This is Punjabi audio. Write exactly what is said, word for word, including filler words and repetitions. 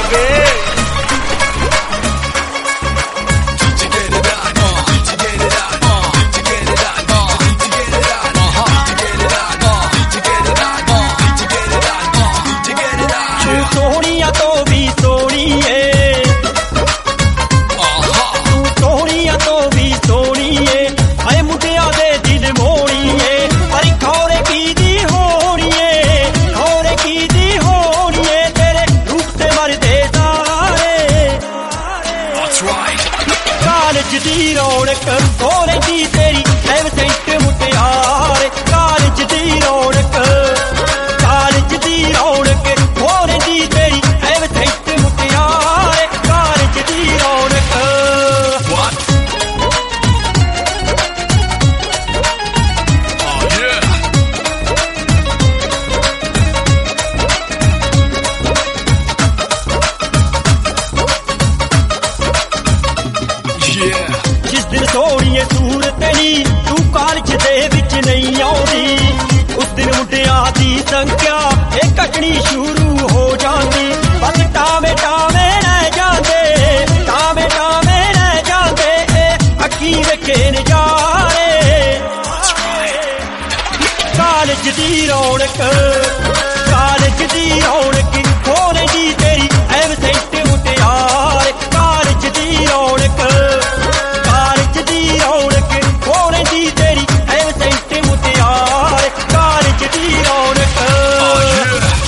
ਵੇ ਕਾਲਜ ਦੀ ਰੌਣਕ ਹੋ ਰਹਿੰਦੀ ਤੇਰੀ ਐਬਸੈਂਟ ਮੁਟਿਆਰ ਕਾਲਜ ਦੀ ਰੌਣਕ ਕਾਲਜ ਦੀ ਰੌਣਕ ਹੋ ਰਹਿੰਦੀ ਤੇਰੀ ਐਬਸੈਂਟ ਮੁਟਿਆਰ ਕਾਲਜ ਦੀ ਰੌਣਕ ਜਿਸ ਦਿਨ ਸੋਹਣੀਏ ਸੂਰਤ ਤੇਰੀ ਤੂੰ ਕਾਲਜ ਦੇ ਵਿੱਚ ਨਹੀਂ ਆਉਂਦੀ ਉਸ ਦਿਨ ਮੁੰਡਿਆਂ ਦੀ ਸੰਖਿਆ ਇਹ ਘਟਣੀ ਸ਼ੁਰੂ ਹੋ ਜਾਂਦੀ ਬਸ ਟਾਵੇਂ ਟਾਵੇਂ ਰਹਿ ਜਾਂਦੇ ਟਾਵੇਂ ਟਾਵੇਂ ਰਹਿ ਜਾਂਦੇ ਇਹ ਅੱਖੀ ਵੇਖੇ ਨਜ਼ਾਰੇ ਕਾਲਜ ਦੀ ਰੌਣਕ